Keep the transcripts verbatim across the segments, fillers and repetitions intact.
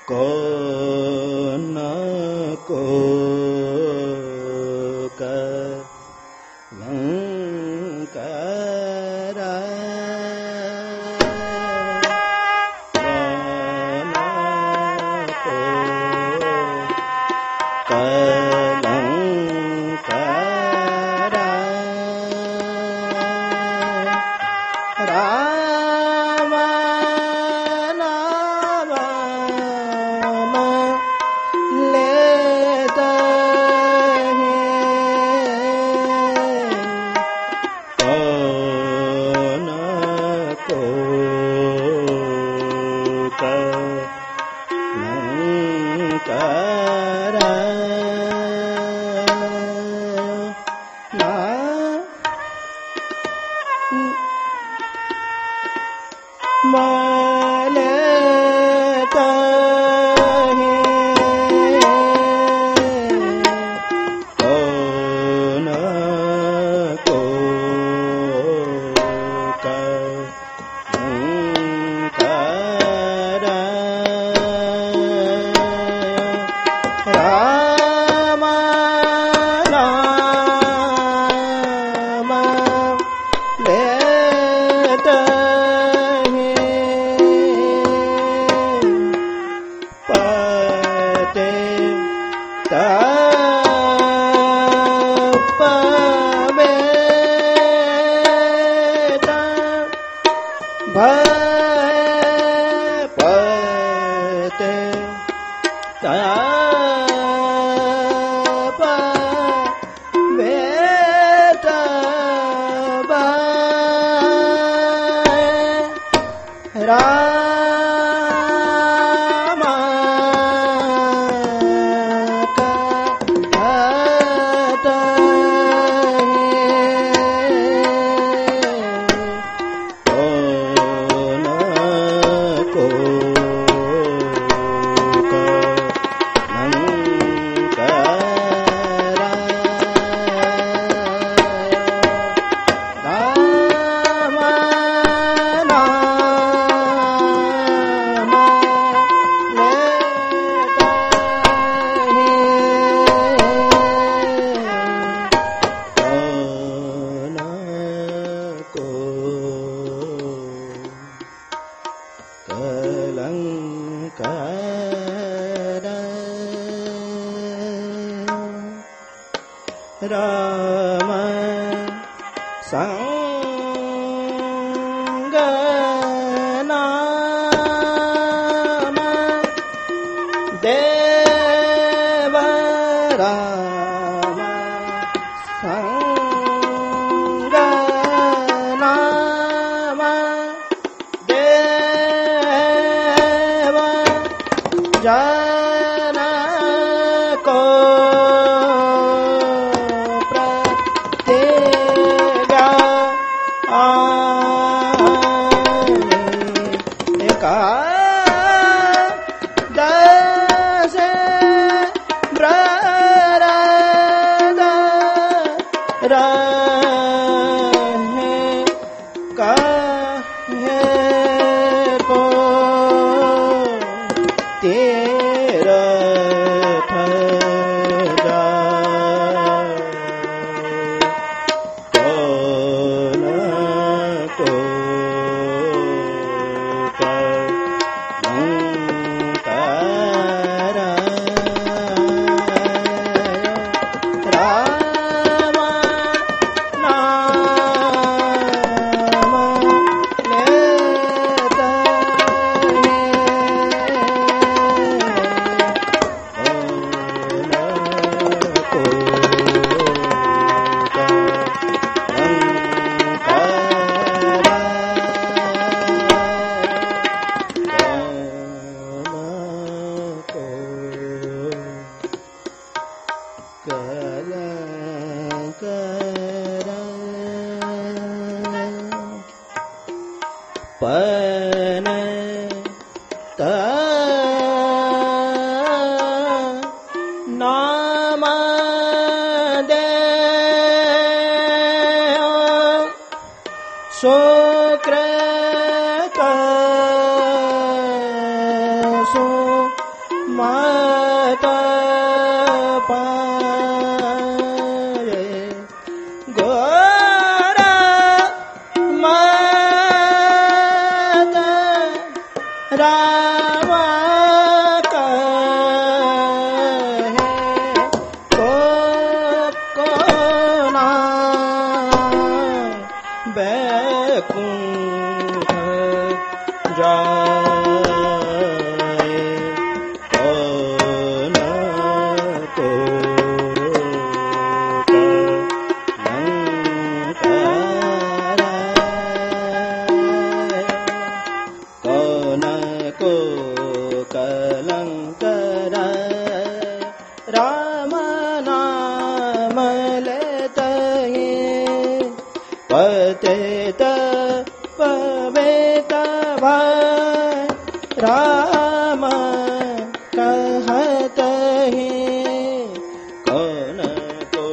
को न को कलंकरा राम संग नाम देव राम संग नाम देव जन को पन नाम दे शुक्र सु माता पाए गोरा माता रामा कहे को कोना बैकुंठ जाए कौन को कलंकर राम नाम लेते ही पतित पवित भाई राम कहते ही कौन को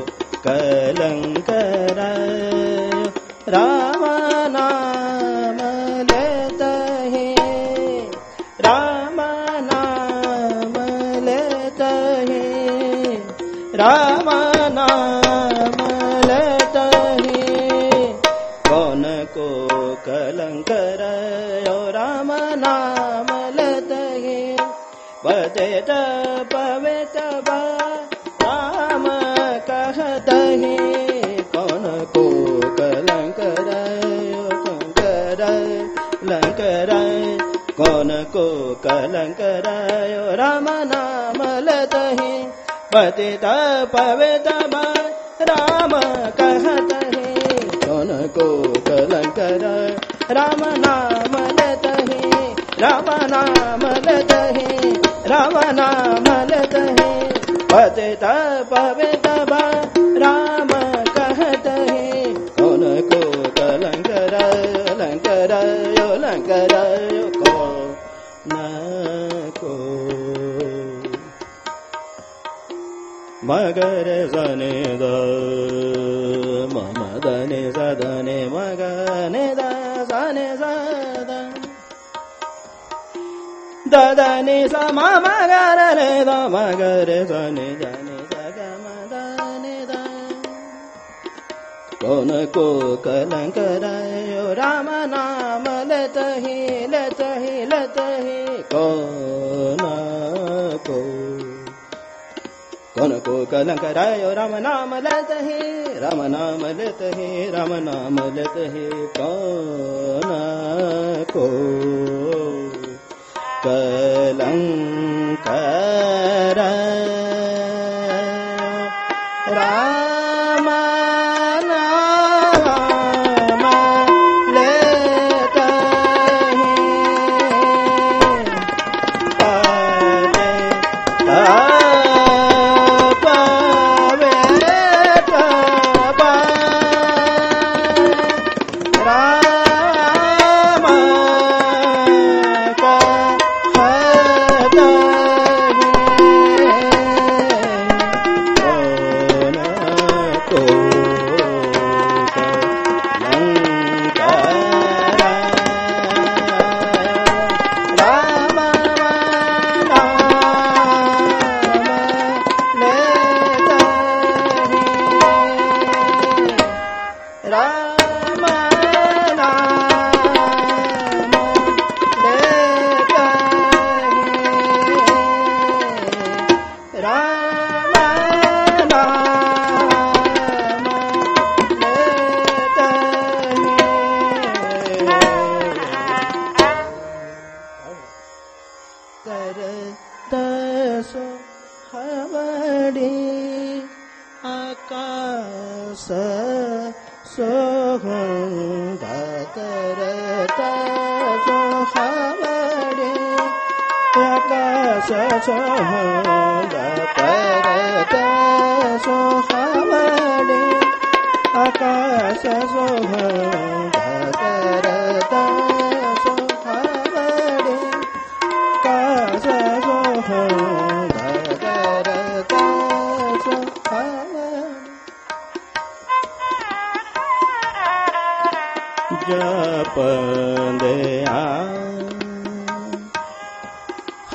कलंकर राम नाम लेते ही राम नाम लेते ही राम नाम लेते ही कौन को कलंकर राम नाम लेते ही पतित पवित राम कहते ही कौन को कलंकर कंकर लंकर कौन को कलंकर राम नाम लेते ही पतित पवित राम कहते ही कौन को कलंकर राम नाम लेते ही राम नाम लेते ही राम नाम लेते ही पतित पवित राम कहते ही कौन को कलंकर लंकर यो लंकर यो कौन को मगर सने द मम दने सदने मगने द सने सद ददने स मगर रे द मगर सने दने सगम दने द कौन को कलंकर राम नाम लेते ही लेते ही लेते ही कौन को कौन को कलंकर राम नाम लेते ही राम नाम लेते ही राम नाम लेते ही कौन को कलंकर राम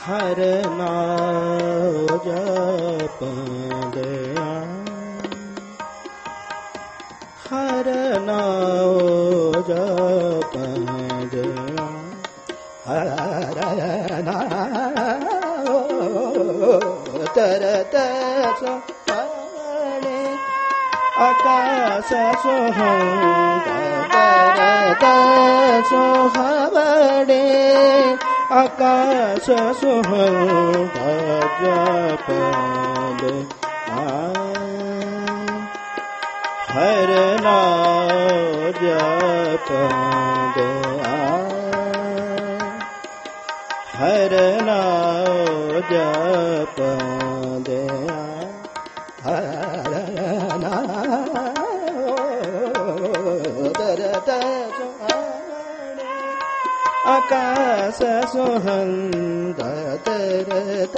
हर नाम जपंदिया हर नाम जपंदिया हर नाम तरत सोहणे आकाश सोहंगा तरत सोहणे आकाश सोहंगा जपंद हर नाम जपंद हर नाम जपंद हर नाम तरत आकाश सोहंगा तरत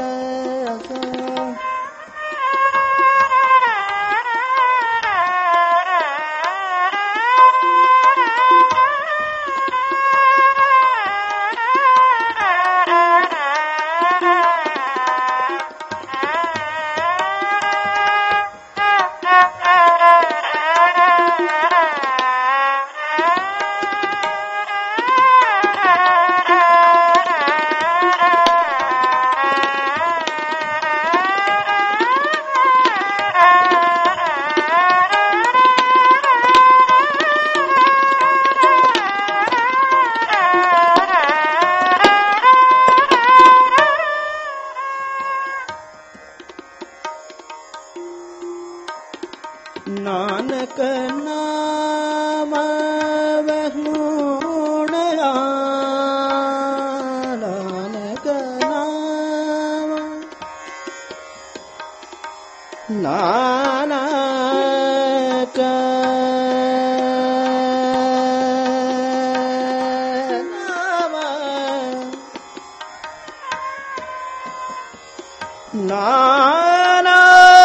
नानक नाम वहुणया नानक नाम नानक नाम नाना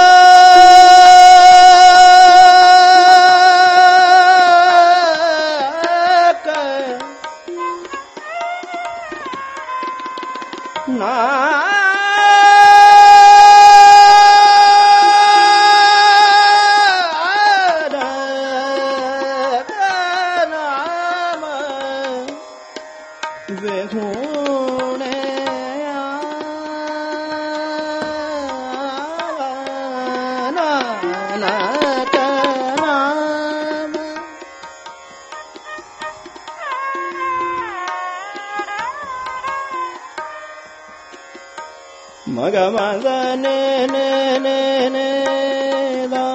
मग मद ने ने ने ने दा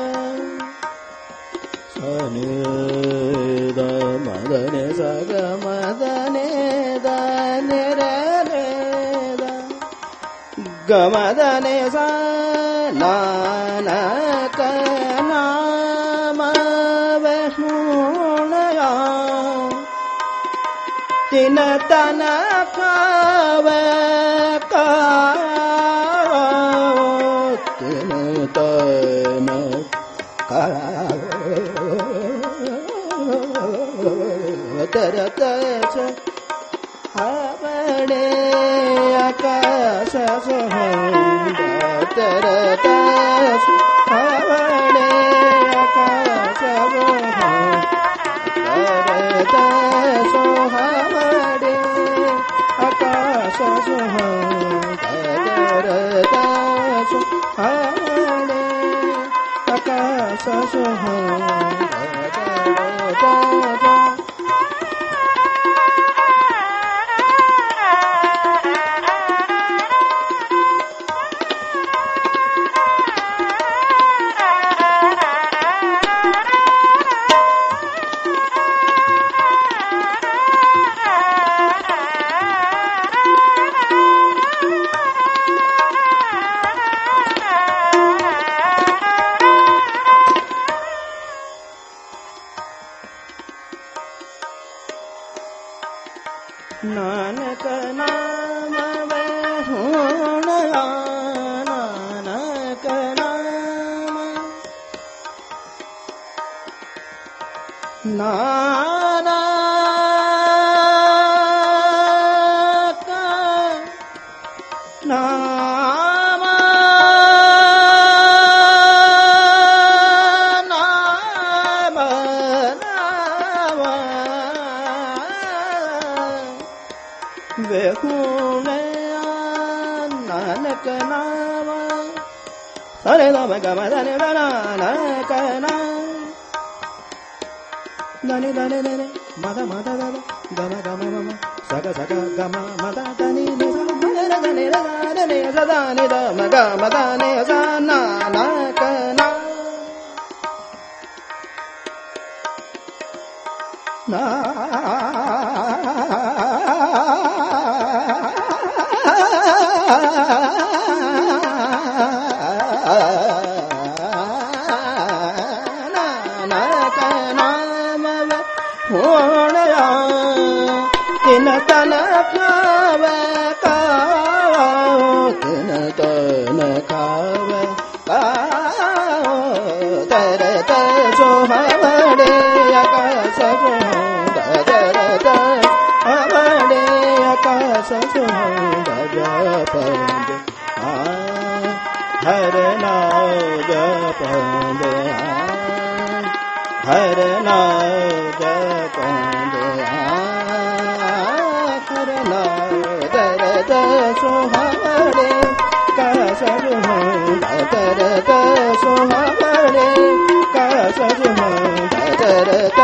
सने दा मद ने सा ग मद ने दा ने रे ने दा ग मद ने सा नानक नाम वहुणया तिन तन खावे का तन तरत हवणे आकाश सोहंगा तरत हवणे आकाश सोहंगा तरत सोहवणे आकाश सोहंगा तरत सोहवणे आकाश सोहंगा तरत ನಾಮ ನಾಮ ನಾಮ ವೆಹುಣೆಯ ನಾನಕ ನಾಮ ಸರೆ ನಮ ಗಮ ಧನೆ ಗಣ ನಾನಕ ನಾಮ ಧನಿ ಧನೆ ಧನೆ ಮದ ಮದ ದದ ಗಮ ಗಮ ಮಮ ಸಗ ಸಗ ಗಮ ಮದ ಧನಿ ನಿಸ ಮದ ಧನಿ ಧನೆ ಸದಾ ನಿದ ಮಗ ಮದ ನೆ ಸ ನಾನಕ ನಾ ತಿನ ತನ ಕಾವ ಕಾವ ತಿನ ತನ ಕಾವ ಕಾವ ತರ ತ ಸೋಹವಡೆ ಆಕಾಶ ಸೋದ ತರ ತ ಅವಡೆ ಆಕಾಶ ಸೋದ ಜಪಂದ ಆ ಹರ ನಾಮ ಜಪಂದ ಹರ ನಾಮ ಜಪಂದ ದರದ ಸೋಹವಡೆ ಕಾಸರು ದರದ ಸೋಹವಡೆ ಕಾಸರು ದರದ